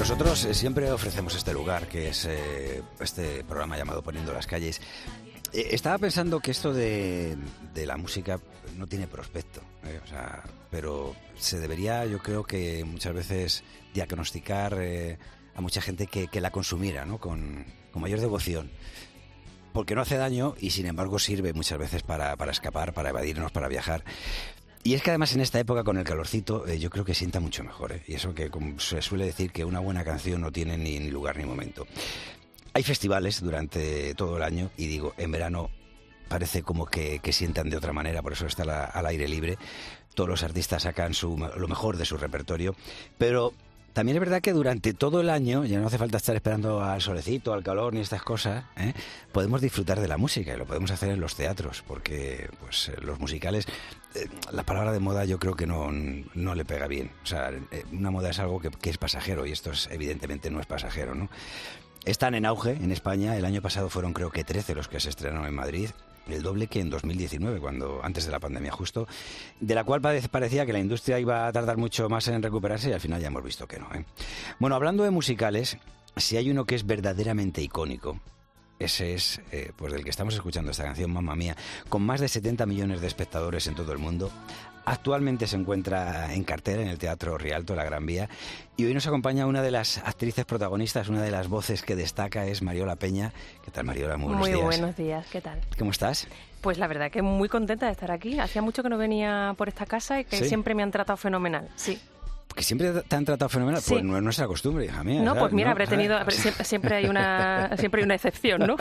Nosotros siempre ofrecemos este lugar, que es este programa llamado Poniendo las Calles. Estaba pensando que esto de la música no tiene prospecto, o sea, pero se debería, yo creo que muchas veces diagnosticar a mucha gente que la consumiera, ¿no? Con mayor devoción. Porque no hace daño y sin embargo sirve muchas veces para escapar, para evadirnos, para viajar. Y es que además en esta época con el calorcito yo creo que sienta mucho mejor, ¿eh? Y eso que como se suele decir que una buena canción no tiene ni lugar ni momento. Hay festivales durante todo el año y digo, en verano parece como que sientan de otra manera, por eso está al aire libre. Todos los artistas sacan lo mejor de su repertorio, pero también es verdad que durante todo el año, ya no hace falta estar esperando al solecito, al calor ni estas cosas, podemos disfrutar de la música y lo podemos hacer en los teatros, porque pues los musicales, la palabra de moda yo creo que no le pega bien. O sea, una moda es algo que es pasajero y esto evidentemente no es pasajero, ¿no? Están en auge en España. El año pasado fueron creo que 13 los que se estrenaron en Madrid, el doble que en 2019, antes de la pandemia justo, de la cual parecía que la industria iba a tardar mucho más en recuperarse y al final ya hemos visto que no, ¿eh? Bueno, hablando de musicales, si hay uno que es verdaderamente icónico, ese es pues del que estamos escuchando esta canción, Mamma Mía, con más de 70 millones de espectadores en todo el mundo. Actualmente se encuentra en cartera en el Teatro Rialto, la Gran Vía, y hoy nos acompaña una de las actrices protagonistas, una de las voces que destaca es Mariola Peña. ¿Qué tal, Mariola? Muy buenos días. Muy buenos días, ¿qué tal? ¿Cómo estás? Pues la verdad que muy contenta de estar aquí. Hacía mucho que no venía por esta casa y que ¿Sí? Siempre me han tratado fenomenal, sí. ¿Que siempre te han tratado fenomenal? Sí. Pues no es nuestra costumbre, hija mía. No, ¿sabes? pues mira, ¿No? habré tenido... Siempre hay una excepción, ¿no?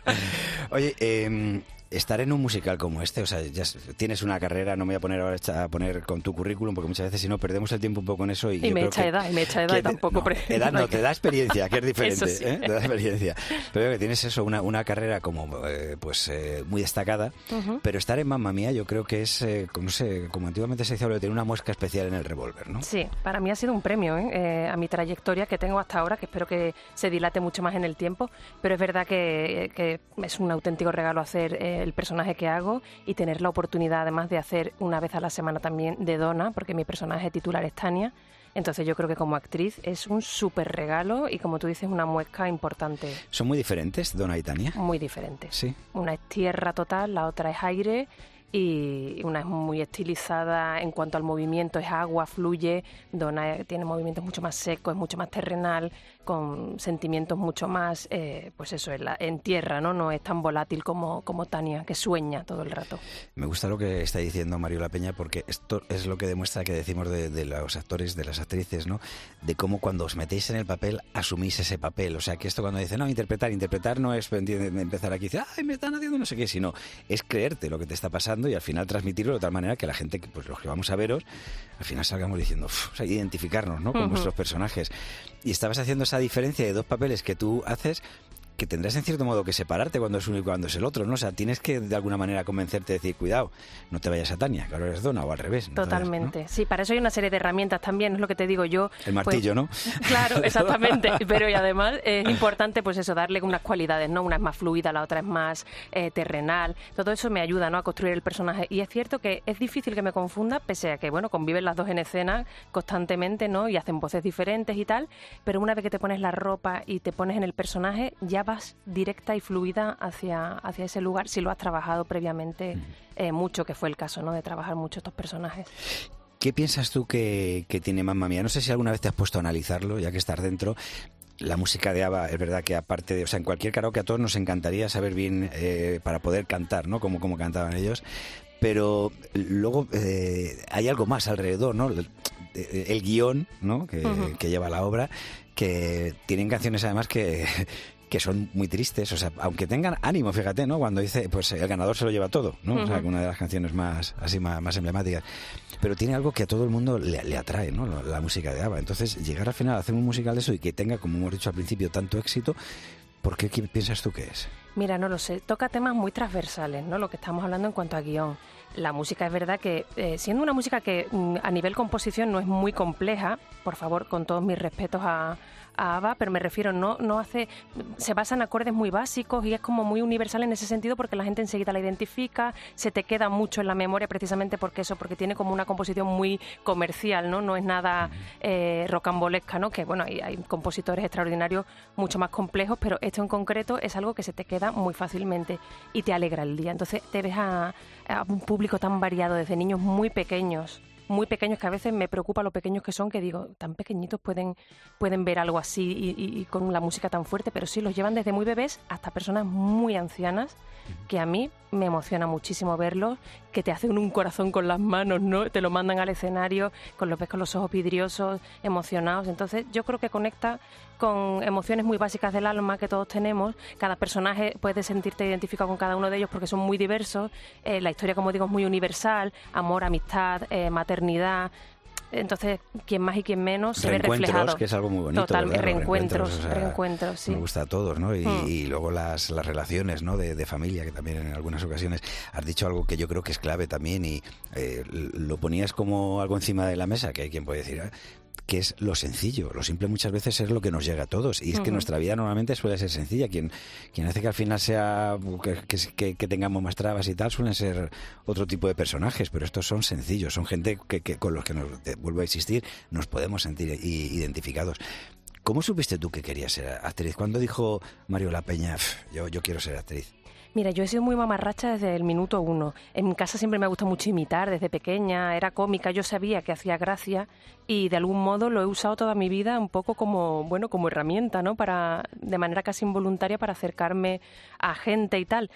Oye, estar en un musical como este, o sea, ya tienes una carrera, no me voy a poner ahora a poner con tu currículum, porque muchas veces si no perdemos el tiempo un poco en eso. Y me echa edad y tampoco... Edad no, te da experiencia, que es diferente, Eso sí. te da experiencia. Pero que tienes eso, una carrera como muy destacada, pero estar en Mamma Mía yo creo que es, no sé, como antiguamente se decía, tiene una muesca especial en el revólver, ¿no? Sí, para mí ha sido un premio a mi trayectoria que tengo hasta ahora, que espero que se dilate mucho más en el tiempo, pero es verdad que es un auténtico regalo hacer el personaje que hago y tener la oportunidad además de hacer una vez a la semana también de Donna, porque mi personaje titular es Tania. Entonces yo creo que como actriz es un súper regalo y, como tú dices, una muesca importante. ¿Son muy diferentes, Donna y Tania? Muy diferentes. Sí. Una es tierra total, la otra es aire, y una es muy estilizada en cuanto al movimiento, es agua, fluye. Donna tiene movimientos mucho más secos, es mucho más terrenal, con sentimientos mucho más, pues eso, en tierra, ¿no? No es tan volátil como Tania, que sueña todo el rato. Me gusta lo que está diciendo Mariola Peña, porque esto es lo que demuestra que decimos de los actores, de las actrices, ¿no? De cómo cuando os metéis en el papel, asumís ese papel. O sea, que esto cuando dicen, no, interpretar no es empezar aquí y decir, ay, me están haciendo no sé qué, sino es creerte lo que te está pasando y al final transmitirlo de tal manera que la gente, pues los que vamos a veros, al final salgamos diciendo, o sea, identificarnos, ¿no? Con vuestros personajes. Y estabas haciendo esa diferencia de dos papeles que tú haces, que tendrás en cierto modo que separarte cuando es uno y cuando es el otro, ¿no? O sea, tienes que de alguna manera convencerte de decir, cuidado, no te vayas a Tania, que ahora eres Donna, o al revés. Totalmente, ¿no? Sí, para eso hay una serie de herramientas también, es lo que te digo yo. El martillo, ¿no? Claro, exactamente, pero y además es importante pues eso, darle unas cualidades, ¿no? Una es más fluida, la otra es más terrenal, todo eso me ayuda, ¿no? A construir el personaje, y es cierto que es difícil que me confunda, pese a que, bueno, conviven las dos en escena constantemente, ¿no? Y hacen voces diferentes y tal, pero una vez que te pones la ropa y te pones en el personaje, ya vas directa y fluida hacia ese lugar, si lo has trabajado previamente mucho, que fue el caso, ¿no? De trabajar mucho estos personajes. ¿Qué piensas tú que tiene Mamma Mía? No sé si alguna vez te has puesto a analizarlo, ya que estás dentro. La música de ABBA, es verdad que aparte de... O sea, en cualquier karaoke a todos nos encantaría saber bien para poder cantar, ¿no? Como cantaban ellos. Pero luego hay algo más alrededor, ¿no? El guión, ¿no? Que lleva la obra, que tienen canciones además que son muy tristes, o sea, aunque tengan ánimo, fíjate, ¿no? Cuando dice, pues el ganador se lo lleva todo, ¿no? O sea, una de las canciones más emblemáticas. Pero tiene algo que a todo el mundo le atrae, ¿no? La música de ABBA. Entonces, llegar al final a hacer un musical de eso y que tenga, como hemos dicho al principio, tanto éxito, ¿por qué piensas tú que es? Mira, no lo sé, toca temas muy transversales, ¿no? Lo que estamos hablando en cuanto a guión. La música es verdad que, siendo una música que a nivel composición no es muy compleja, por favor, con todos mis respetos a a ABBA, pero me refiero, se basa en acordes muy básicos y es como muy universal en ese sentido porque la gente enseguida la identifica, se te queda mucho en la memoria precisamente porque tiene como una composición muy comercial, ¿no? No es nada rocambolesca, ¿no? Que bueno, hay compositores extraordinarios mucho más complejos, pero esto en concreto es algo que se te queda muy fácilmente y te alegra el día. Entonces te ves a un público tan variado, desde niños muy pequeños, que a veces me preocupa lo pequeños que son, que digo, tan pequeñitos pueden ver algo así y con la música tan fuerte, pero sí, los llevan desde muy bebés hasta personas muy ancianas, que a mí me emociona muchísimo verlos, que te hacen un corazón con las manos, ¿no? Te lo mandan al escenario, ves con los ojos vidriosos, emocionados. Entonces yo creo que conecta con emociones muy básicas del alma que todos tenemos. Cada personaje puede sentirte identificado con cada uno de ellos porque son muy diversos. La historia, como digo, es muy universal: amor, amistad, maternidad. Entonces, quien más y quien menos se ve reflejado. Que es algo muy bonito. Totalmente, reencuentros, sí. Me gusta a todos, ¿no? Y luego las relaciones, ¿no? de familia, que también en algunas ocasiones has dicho algo que yo creo que es clave también y lo ponías como algo encima de la mesa, que hay quien puede decir, que es lo sencillo. Lo simple muchas veces es lo que nos llega a todos. Y es que nuestra vida normalmente suele ser sencilla. Quien hace que al final sea que tengamos más trabas y tal, suelen ser otro tipo de personajes, pero estos son sencillos. Son gente que con los que vuelvo a insistir, nos podemos sentir identificados. ¿Cómo supiste tú que querías ser actriz? ¿Cuándo dijo Mario La Peña, yo quiero ser actriz? Mira, yo he sido muy mamarracha desde el minuto 1. En mi casa siempre me ha gustado mucho imitar, desde pequeña, era cómica, yo sabía que hacía gracia y de algún modo lo he usado toda mi vida un poco como herramienta, ¿no? De manera casi involuntaria para acercarme a gente y tal.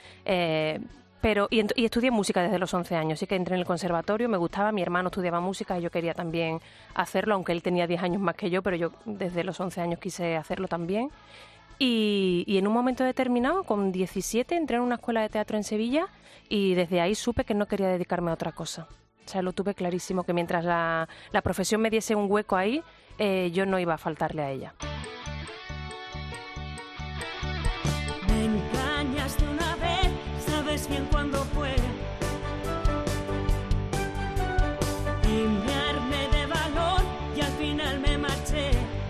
Y estudié música desde los 11 años, sí que entré en el conservatorio, me gustaba, mi hermano estudiaba música y yo quería también hacerlo, aunque él tenía 10 años más que yo, pero yo desde los 11 años quise hacerlo también. Y en un momento determinado, con 17, entré en una escuela de teatro en Sevilla y desde ahí supe que no quería dedicarme a otra cosa. O sea, lo tuve clarísimo, que mientras la profesión me diese un hueco ahí, yo no iba a faltarle a ella. Me engañaste una vez, sabes bien cuándo fue. Y me armé de valor y al final me marché.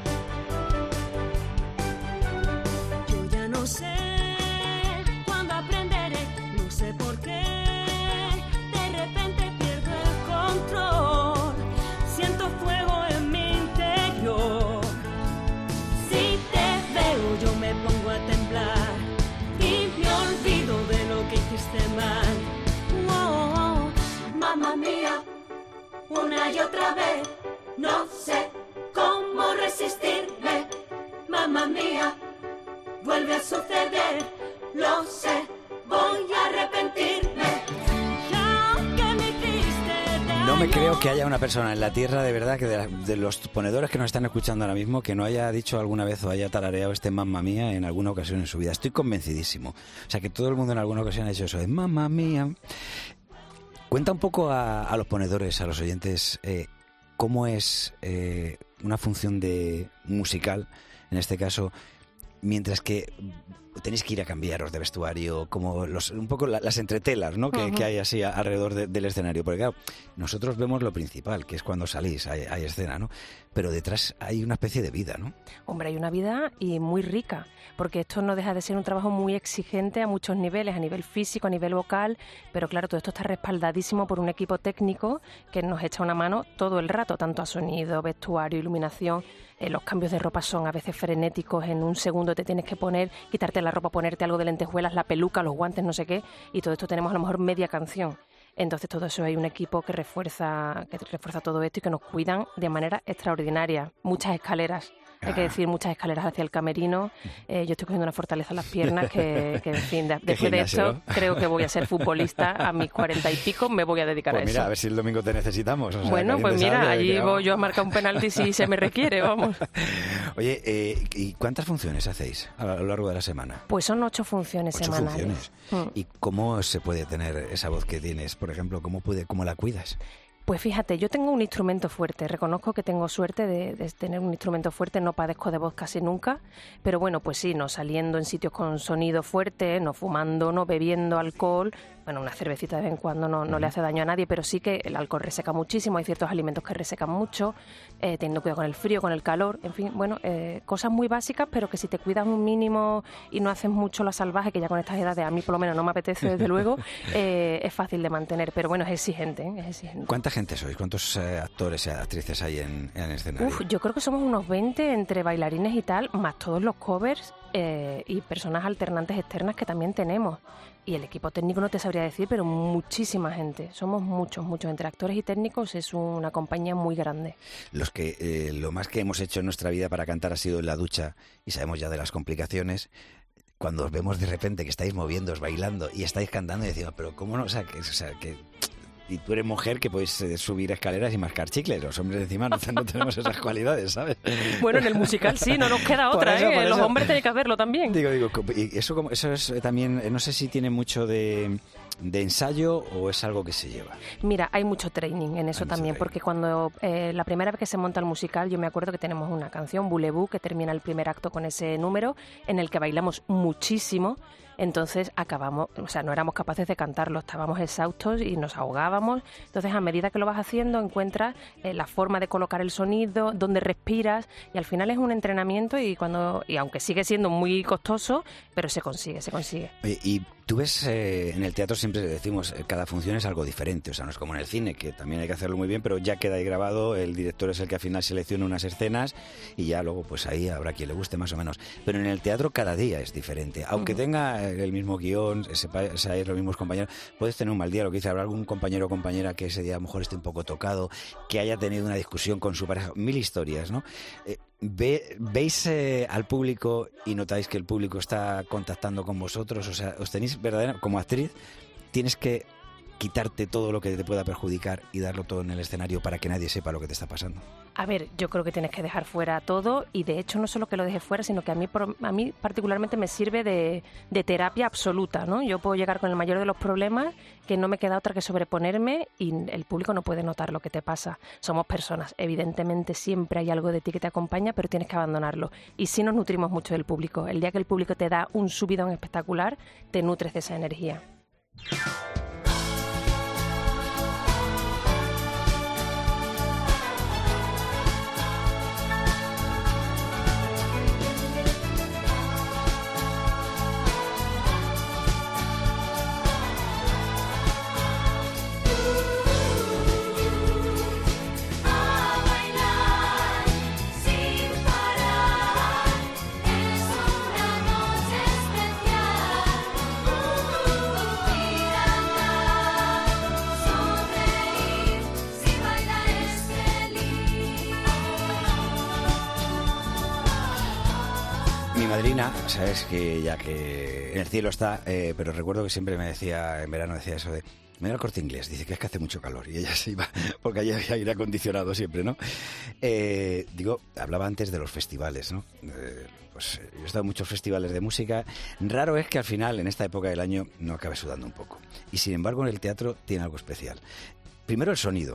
No sé cuándo aprenderé, no sé por qué, de repente pierdo el control, siento fuego en mi interior. Si te veo yo me pongo a temblar y me olvido de lo que hiciste mal. Mamma mía, una y otra vez, no sé cómo resistirme. Mamma mía, vuelve a suceder, lo sé, voy a arrepentirme. No me creo que haya una persona en la tierra, de verdad, que de los ponedores que nos están escuchando ahora mismo, que no haya dicho alguna vez o haya tarareado este Mamma Mía en alguna ocasión en su vida. Estoy convencidísimo. O sea, que todo el mundo en alguna ocasión ha dicho eso de Mamma Mía. Cuenta un poco a los ponedores, a los oyentes, cómo es una función musical, en este caso, mientras que tenéis que ir a cambiaros de vestuario, como un poco las entretelas, ¿no? que hay así alrededor del escenario. Porque claro, nosotros vemos lo principal, que es cuando salís, hay escena, ¿no? Pero detrás hay una especie de vida, ¿no? Hombre, hay una vida y muy rica, porque esto no deja de ser un trabajo muy exigente a muchos niveles, a nivel físico, a nivel vocal, pero claro, todo esto está respaldadísimo por un equipo técnico que nos echa una mano todo el rato, tanto a sonido, vestuario, iluminación. Los cambios de ropa son a veces frenéticos, en un segundo te tienes que quitarte la ropa, ponerte algo de lentejuelas, la peluca, los guantes, no sé qué, y todo esto tenemos a lo mejor media canción. Entonces todo eso hay un equipo que refuerza todo esto y que nos cuidan de manera extraordinaria. Muchas escaleras. Hay que decir, muchas escaleras hacia el camerino. Yo estoy cogiendo una fortaleza en las piernas que en fin, después de esto, ¿no? Creo que voy a ser futbolista a mis 40 y pico, me voy a dedicar a eso. Mira, a ver si el domingo te necesitamos. O sea, bueno, pues mira, allí voy yo a marcar un penalti si se me requiere, vamos. Oye, ¿y cuántas funciones hacéis a lo largo de la semana? Pues son 8 funciones semanales. ¿Y cómo se puede tener esa voz que tienes? Por ejemplo, ¿cómo la cuidas? Pues fíjate, yo tengo un instrumento fuerte, reconozco que tengo suerte de tener un instrumento fuerte, no padezco de voz casi nunca, pero bueno, pues sí, no saliendo en sitios con sonido fuerte, no fumando, no bebiendo alcohol, Bueno, una cervecita de vez en cuando no le hace daño a nadie, pero sí que el alcohol reseca muchísimo, hay ciertos alimentos que resecan mucho, teniendo cuidado con el frío, con el calor, en fin, bueno, cosas muy básicas, pero que si te cuidas un mínimo y no haces mucho la salvaje, que ya con estas edades a mí por lo menos no me apetece desde luego, es fácil de mantener, pero bueno, es exigente, es exigente. ¿Cuánta gente sois? ¿Cuántos actores y actrices hay en el escenario? Yo creo que somos unos 20 entre bailarines y tal, más todos los covers y personas alternantes externas que también tenemos. Y el equipo técnico no te sabría decir, pero muchísima gente. Somos muchos. Entre actores y técnicos es una compañía muy grande. Lo más que hemos hecho en nuestra vida para cantar ha sido en la ducha y sabemos ya de las complicaciones. Cuando os vemos de repente que estáis moviéndoos, bailando y estáis cantando y decimos, pero ¿cómo no? Y tú eres mujer que puedes subir escaleras y mascar chicles. Los hombres encima no tenemos esas cualidades, ¿sabes? Bueno, en el musical sí, no nos queda otra, por eso. Los hombres tienen que hacerlo también. Digo, y eso es también, no sé si tiene mucho de ensayo o es algo que se lleva. Mira, hay mucho training en eso también, porque cuando la primera vez que se monta el musical, yo me acuerdo que tenemos una canción, Voulez-vous, que termina el primer acto con ese número, en el que bailamos muchísimo. Entonces acabamos, no éramos capaces de cantarlo, estábamos exhaustos y nos ahogábamos. Entonces, a medida que lo vas haciendo, encuentras la forma de colocar el sonido, dónde respiras, y al final es un entrenamiento y aunque sigue siendo muy costoso, pero se consigue. Oye, y tú ves, en el teatro siempre decimos, cada función es algo diferente, no es como en el cine, que también hay que hacerlo muy bien, pero ya queda ahí grabado, el director es el que al final selecciona unas escenas y ya luego pues ahí habrá quien le guste más o menos. Pero en el teatro cada día es diferente, aunque tenga el mismo guión, seáis los mismos compañeros, puedes tener un mal día, lo que dice, habrá algún compañero o compañera que ese día a lo mejor esté un poco tocado, que haya tenido una discusión con su pareja, mil historias, ¿no? ¿Veis al público y notáis que el público está contactando con vosotros? O sea, os tenéis verdaderamente, como actriz, tienes que quitarte todo lo que te pueda perjudicar y darlo todo en el escenario para que nadie sepa lo que te está pasando. A ver, yo creo que tienes que dejar fuera todo y de hecho no solo que lo dejes fuera, sino que a mí particularmente me sirve de terapia absoluta, ¿no? Yo puedo llegar con el mayor de los problemas, que no me queda otra que sobreponerme y el público no puede notar lo que te pasa. Somos personas, evidentemente siempre hay algo de ti que te acompaña, pero tienes que abandonarlo. Y sí nos nutrimos mucho del público. El día que el público te da un subidón espectacular, te nutres de esa energía. Madrina, sabes que ya que en el cielo está, pero recuerdo que siempre me decía, en verano decía eso de, me da el Corte Inglés, dice que es que hace mucho calor y ella se iba, porque allí había aire acondicionado siempre, ¿no? Hablaba antes de los festivales, ¿no? Pues yo he estado en muchos festivales de música, raro es que al final, en esta época del año, no acabe sudando un poco. Y sin embargo, en el teatro tiene algo especial. Primero el sonido.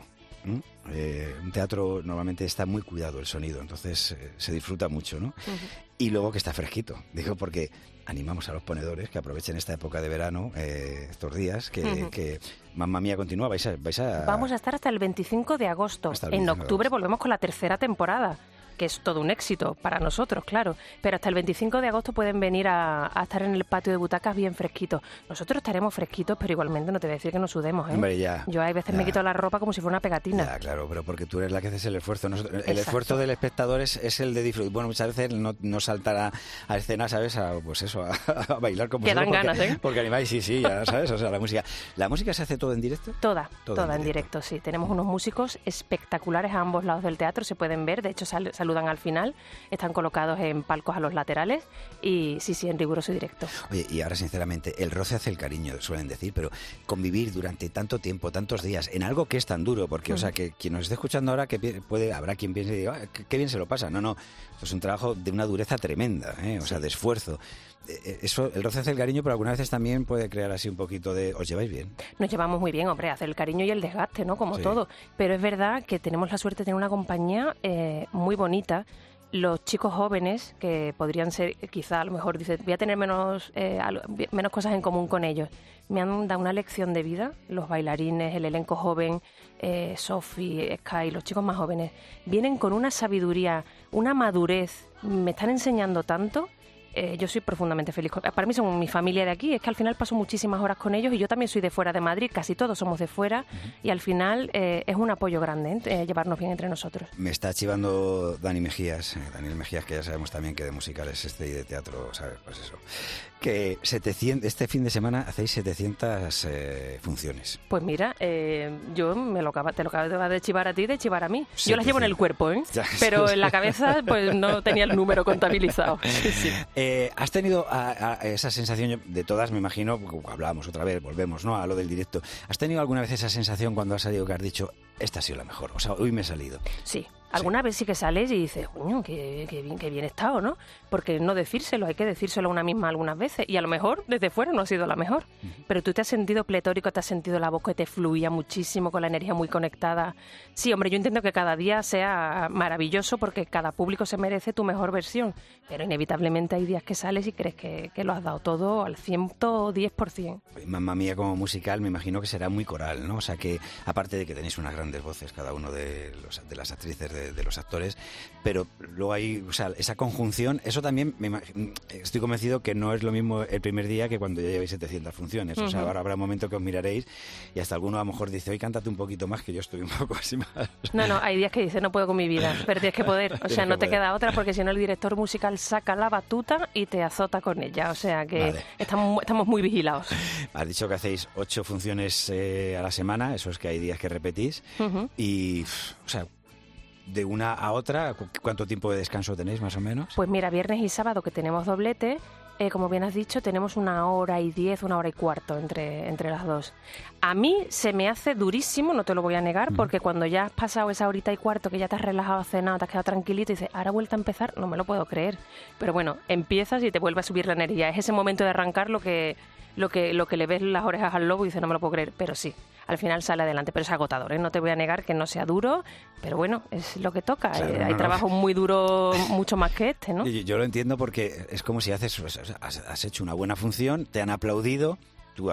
Un teatro normalmente está muy cuidado el sonido, entonces se disfruta mucho, ¿no? Y luego que está fresquito, digo, porque animamos a los ponedores que aprovechen esta época de verano, estos días, que Mamma Mía continúa, Vamos a estar hasta el 25 de agosto. En octubre volvemos con la tercera temporada, que es todo un éxito para nosotros, claro. Pero hasta el 25 de agosto pueden venir a estar en el patio de butacas bien fresquitos. Nosotros estaremos fresquitos, pero igualmente no te voy a decir que nos sudemos, ¿eh? Hombre, ya. Yo hay veces me quito la ropa como si fuera una pegatina. Ya, claro, pero porque tú eres la que haces el esfuerzo. El esfuerzo del espectador es el de disfrutar. Bueno, muchas veces no saltar a escena, ¿sabes? A bailar como que dan ganas, ¿eh? Porque animáis, sí, ya sabes. O sea, la música se hace todo en directo. Toda en directo, sí. Tenemos unos músicos espectaculares a ambos lados del teatro, se pueden ver. De hecho, saludan al final, están colocados en palcos a los laterales y sí, en riguroso directo. Oye, y ahora sinceramente, el roce hace el cariño, suelen decir, pero convivir durante tanto tiempo, tantos días, en algo que es tan duro, porque, o sea, que quien nos esté escuchando ahora, habrá quien piense y diga, qué bien se lo pasa. No, es un trabajo de una dureza tremenda, o sea, de esfuerzo. Eso, el roce hace el cariño, pero algunas veces también puede crear así un poquito de... ¿Os lleváis bien? Nos llevamos muy bien, hombre, hace el cariño y el desgaste, ¿no? Como todo. Pero es verdad que tenemos la suerte de tener una compañía muy bonita los chicos jóvenes, que podrían ser, quizá a lo mejor, dicen, voy a tener menos cosas en común con ellos, me han dado una lección de vida, los bailarines, el elenco joven, Sophie, Sky, los chicos más jóvenes, vienen con una sabiduría, una madurez, me están enseñando tanto. Yo soy profundamente feliz. Para mí son mi familia de aquí. Es que al final paso muchísimas horas con ellos y yo también soy de fuera de Madrid. Casi todos somos de fuera y al final es un apoyo grande llevarnos bien entre nosotros. Me está chivando Daniel Mejías, que ya sabemos también que de musicales y de teatro, ¿sabes? Pues eso. Que este fin de semana hacéis 700 funciones. Pues mira, te lo acabo de chivar a ti, de chivar a mí. 700. Yo las llevo en el cuerpo, pero en la cabeza pues no tenía el número contabilizado. Sí. ¿Has tenido esa sensación, de todas me imagino, hablábamos otra vez, volvemos, ¿no?, a lo del directo, ¿has tenido alguna vez esa sensación cuando has salido que has dicho, esta ha sido la mejor, o sea, hoy me he salido? Sí. Alguna vez sí que sales y dices, coño, qué bien he estado, ¿no? Porque no decírselo, hay que decírselo a una misma algunas veces. Y a lo mejor desde fuera no ha sido la mejor. Pero tú te has sentido pletórico, te has sentido la voz que te fluía muchísimo, con la energía muy conectada. Sí, hombre, yo intento que cada día sea maravilloso porque cada público se merece tu mejor versión. Pero inevitablemente hay días que sales y crees que lo has dado todo al 110%. Mamma Mía como musical me imagino que será muy coral, ¿no? O sea que, aparte de que tenéis unas grandes voces cada uno de las actrices, de los actores, pero luego hay, o sea, esa conjunción, eso también estoy convencido que no es lo mismo el primer día que cuando ya lleváis 700 funciones. O sea, ahora habrá un momento que os miraréis y hasta alguno a lo mejor dice, hoy cántate un poquito más, que yo estoy un poco así más. No, hay días que dices, no puedo con mi vida, pero tienes que poder, o sea, no te queda otra, porque si no el director musical saca la batuta y te azota con ella, o sea que vale. Estamos muy vigilados. Has dicho que hacéis 8 funciones a la semana, eso es que hay días que repetís, y, o sea, de una a otra, ¿cuánto tiempo de descanso tenéis más o menos? Pues mira, viernes y sábado que tenemos doblete, como bien has dicho, tenemos 1 hora y 10, 1 hora y cuarto entre las dos. A mí se me hace durísimo, no te lo voy a negar, porque cuando ya has pasado esa horita y cuarto, que ya te has relajado, has cenado, te has quedado tranquilito y dices, ahora vuelta a empezar, no me lo puedo creer. Pero bueno, empiezas y te vuelve a subir la energía. Es ese momento de arrancar lo que le ves las orejas al lobo y dices, no me lo puedo creer, pero sí. Al final sale adelante, pero es agotador, ¿eh? No te voy a negar que no sea duro, pero bueno, es lo que toca. Claro, hay trabajos muy duros, mucho más que este, ¿no? Yo lo entiendo porque es como si has hecho una buena función, te han aplaudido, tú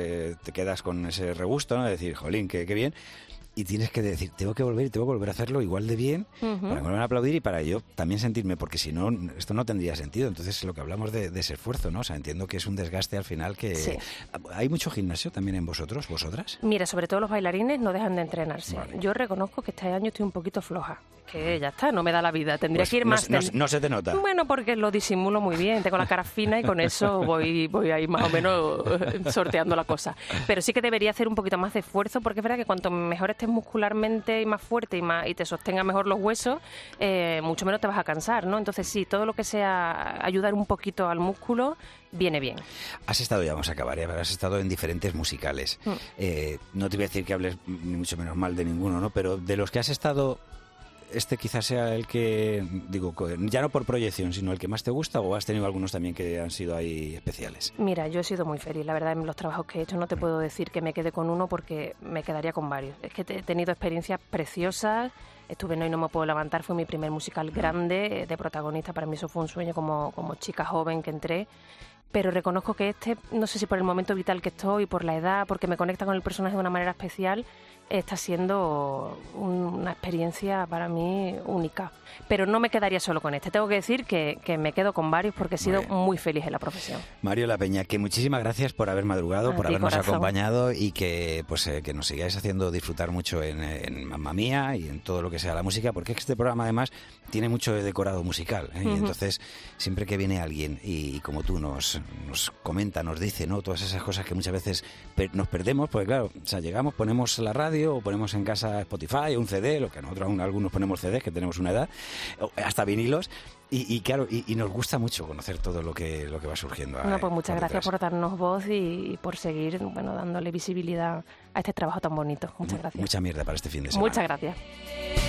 te quedas con ese regusto, ¿no? De decir, jolín, qué bien. Y tienes que decir, tengo que volver a hacerlo igual de bien para que me van a aplaudir y para yo también sentirme, porque si no, esto no tendría sentido. Entonces, lo que hablamos de ese esfuerzo, ¿no? O sea, entiendo que es un desgaste al final que... Sí. ¿Hay mucho gimnasio también en vosotras? Mira, sobre todo los bailarines no dejan de entrenarse. Vale. Yo reconozco que este año estoy un poquito floja, que ya está, no me da la vida. Tendría que ir más... No se te nota. Bueno, porque lo disimulo muy bien, tengo la cara fina y con eso voy ahí más o menos sorteando la cosa. Pero sí que debería hacer un poquito más de esfuerzo, porque es verdad que cuanto mejor estés muscularmente y más fuerte y te sostenga mejor los huesos, mucho menos te vas a cansar, ¿no? Entonces sí, todo lo que sea ayudar un poquito al músculo viene bien. Has estado, ya vamos a acabar, has estado en diferentes musicales. No te voy a decir que hables ni mucho menos mal de ninguno, ¿no? Pero de los que has estado, este quizás sea el que, digo, ya no por proyección, sino el que más te gusta, o has tenido algunos también que han sido ahí especiales. Mira, yo he sido muy feliz, la verdad, en los trabajos que he hecho no te puedo decir que me quede con uno porque me quedaría con varios. Es que he tenido experiencias preciosas. Estuve en Hoy no me puedo levantar, fue mi primer musical grande de protagonista, para mí eso fue un sueño como chica joven que entré. Pero reconozco que no sé si por el momento vital que estoy, por la edad, porque me conecta con el personaje de una manera especial, está siendo una experiencia para mí única. Pero no me quedaría solo con este. Tengo que decir que me quedo con varios porque he sido muy feliz en la profesión. Mario La Peña, que muchísimas gracias por haber madrugado, por habernos acompañado y que que nos sigáis haciendo disfrutar mucho en Mamma Mía y en todo lo que sea la música, porque este programa además tiene mucho de decorado musical, ¿eh? Y entonces siempre que viene alguien y como tú nos comenta, nos dice, ¿no?, todas esas cosas que muchas veces nos perdemos, porque claro, o sea, llegamos, ponemos la radio o ponemos en casa Spotify o un CD, lo que nosotros algunos ponemos CDs, que tenemos una edad, hasta vinilos, y claro, y nos gusta mucho conocer todo lo que va surgiendo. Pues muchas gracias por darnos voz y por seguir, dándole visibilidad a este trabajo tan bonito. Muchas gracias. Mucha mierda para este fin de semana. Muchas gracias.